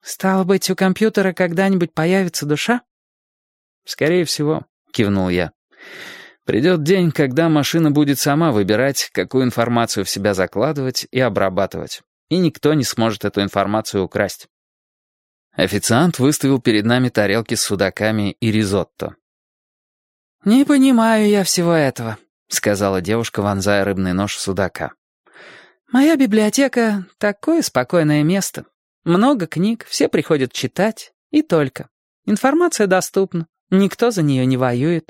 «Стало быть, у компьютера когда-нибудь появится душа?» «Скорее всего», — кивнул я. «Придет день, когда машина будет сама выбирать, какую информацию в себя закладывать и обрабатывать, и никто не сможет эту информацию украсть». Официант выставил перед нами тарелки с судаками и ризотто. «Не понимаю я всего этого», — сказала девушка, вонзая рыбный нож в судака. «Моя библиотека — такое спокойное место. Много книг, все приходят читать, и только. Информация доступна, никто за нее не воюет».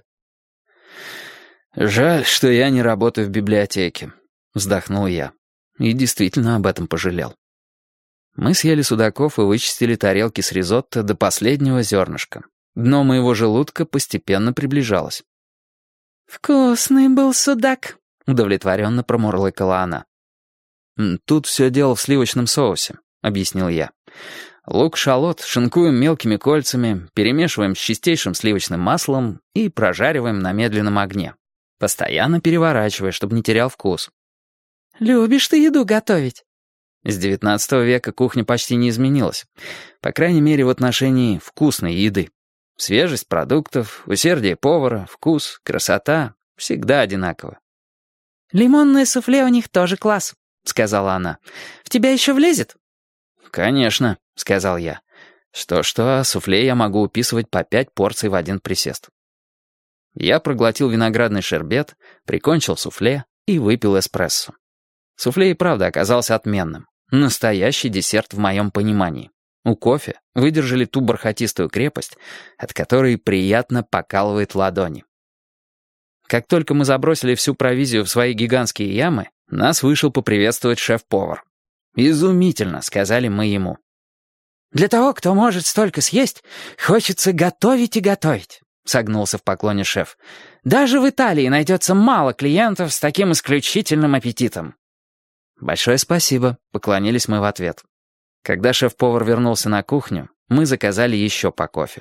«Жаль, что я не работаю в библиотеке», — вздохнул я. И действительно об этом пожалел. Мы съели судаков и вычистили тарелки с ризотто до последнего зернышка. Дно моего желудка постепенно приближалось. «Вкусный был судак», — удовлетворенно промурлыкала она. «Тут все дело в сливочном соусе», — объяснил я. «Лук-шалот шинкуем мелкими кольцами, перемешиваем с чистейшим сливочным маслом и прожариваем на медленном огне, постоянно переворачивая, чтобы не терял вкус». «Любишь ты еду готовить?» С XIX века кухня почти не изменилась, по крайней мере в отношении вкусной еды. Свежесть продуктов, усердие повара, вкус, красота — всегда одинаково. «Лимонное суфле у них тоже класс», — сказала она. «В тебя еще влезет?» «Конечно», — сказал я. Что-что, суфле я могу уписывать по 5 порций в один присест. Я проглотил виноградный шербет, прикончил суфле и выпил эспрессо. Суфле и правда оказался отменным. Настоящий десерт в моем понимании. У кофе выдержали ту бархатистую крепость, от которой приятно покалывает ладони. Как только мы забросили всю провизию в свои гигантские ямы, нас вышел поприветствовать шеф-повар. «Изумительно», — сказали мы ему. «Для того, кто может столько съесть, хочется готовить и готовить», — согнулся в поклоне шеф. «Даже в Италии найдется мало клиентов с таким исключительным аппетитом». «Большое спасибо», — поклонились мы в ответ. Когда шеф-повар вернулся на кухню, мы заказали еще по кофе.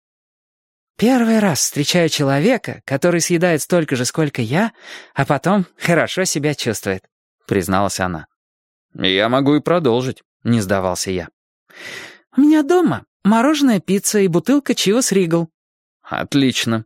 «Первый раз встречаю человека, который съедает столько же, сколько я, а потом хорошо себя чувствует», — призналась она. «Я могу и продолжить», — не сдавался я. «У меня дома мороженое, пицца и бутылка Чивас Ригл». «Отлично».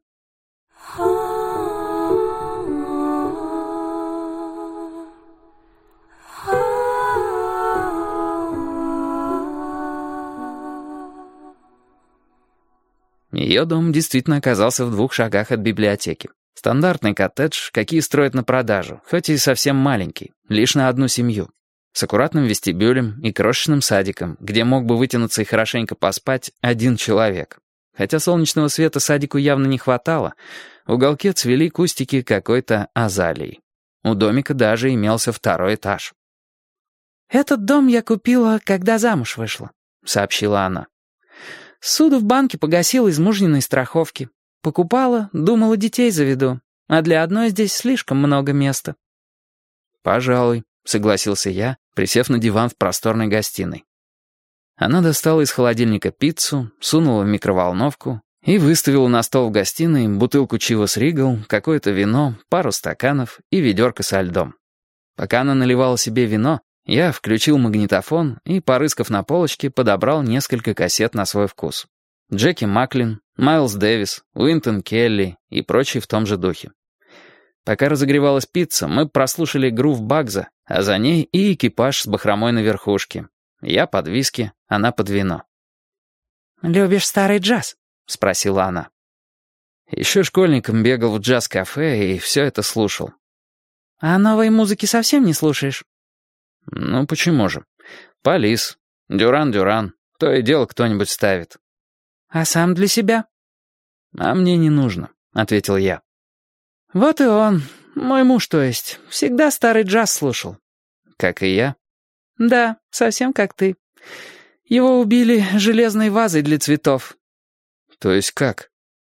Ее дом действительно оказался в 2 шагах от библиотеки. Стандартный коттедж, какие строят на продажу, хоть и совсем маленький, лишь на одну семью. С аккуратным вестибюлем и крошечным садиком, где мог бы вытянуться и хорошенько поспать один человек. Хотя солнечного света садику явно не хватало, в уголке цвели кустики какой-то азалии. У домика даже имелся 2-й этаж. «Этот дом я купила, когда замуж вышла», — сообщила она. «Суду в банке погасила из мужниной страховки. Покупала, думала, детей заведу, а для одной здесь слишком много места». «Пожалуй», — согласился я, присев на диван в просторной гостиной. Она достала из холодильника пиццу, сунула в микроволновку и выставила на стол в гостиной бутылку Чивас Ригл, какое-то вино, пару стаканов и ведерко со льдом. Пока она наливала себе вино, я включил магнитофон и, порыскав на полочке, подобрал несколько кассет на свой вкус. Джеки Маклин, Майлз Дэвис, Уинтон Келли и прочие в том же духе. Пока разогревалась пицца, мы прослушали грув Багза, а за ней и экипаж с бахромой на верхушке. Я под виски, она под вино. «Любишь старый джаз?» — спросила она. Еще школьником бегал в джаз-кафе и все это слушал. «А новой музыки совсем не слушаешь?» «Ну, почему же? Полис, Дюран-Дюран, то и дело кто-нибудь ставит». «А сам для себя?» «А мне не нужно», — ответил я. «Вот и он, мой муж, то есть, всегда старый джаз слушал». «Как и я?» «Да, совсем как ты. Его убили железной вазой для цветов». «То есть как?»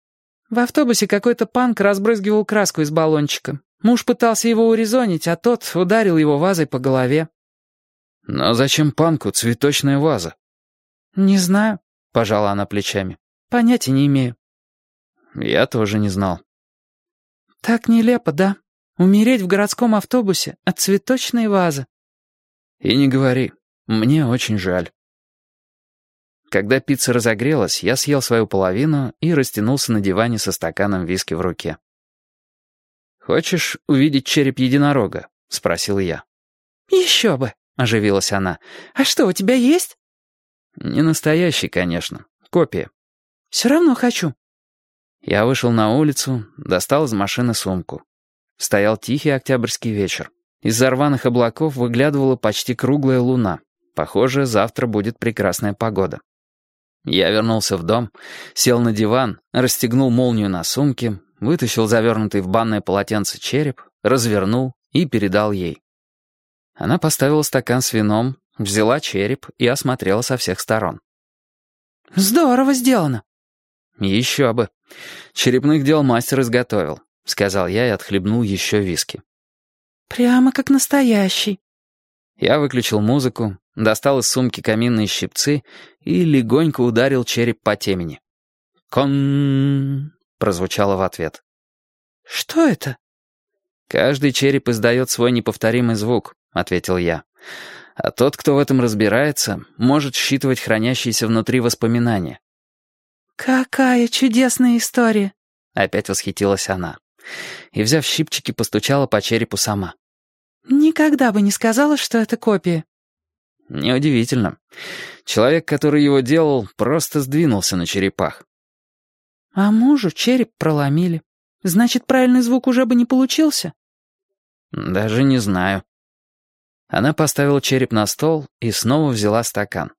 В автобусе какой-то панк разбрызгивал краску из баллончика. Муж пытался его урезонить, а тот ударил его вазой по голове. «Но зачем панку цветочная ваза?» «Не знаю», — пожала она плечами. «Понятия не имею». «Я тоже не знал». «Так нелепо, да? Умереть в городском автобусе от цветочной вазы». «И не говори. Мне очень жаль». Когда пицца разогрелась, я съел свою половину и растянулся на диване со стаканом виски в руке. «Хочешь увидеть череп единорога?» — спросил я. «Еще бы», — оживилась она. «А что, у тебя есть?» «Не настоящий, конечно. Копия». «Все равно хочу». Я вышел на улицу, достал из машины сумку. Стоял тихий октябрьский вечер. Из-за рваных облаков выглядывала почти круглая луна. Похоже, завтра будет прекрасная погода. Я вернулся в дом, сел на диван, расстегнул молнию на сумке, вытащил завернутый в банное полотенце череп, развернул и передал ей. Она поставила стакан с вином, взяла череп и осмотрела со всех сторон. «Здорово сделано». «Еще бы. Черепных дел мастер изготовил», — сказал я и отхлебнул еще виски. «Прямо как настоящий». Я выключил музыку, достал из сумки каминные щипцы и легонько ударил череп по темени. «Кон!» — прозвучало в ответ. «Что это?» «Каждый череп издает свой неповторимый звук», — ответил я. «А тот, кто в этом разбирается, может считывать хранящиеся внутри воспоминания». «Какая чудесная история!» — опять восхитилась она. И, взяв щипчики, постучала по черепу сама. «Никогда бы не сказала, что это копия». Неудивительно. Человек, который его делал, просто сдвинулся на черепах. «А мужу череп проломили. Значит, правильный звук уже бы не получился?» «Даже не знаю». Она поставила череп на стол и снова взяла стакан.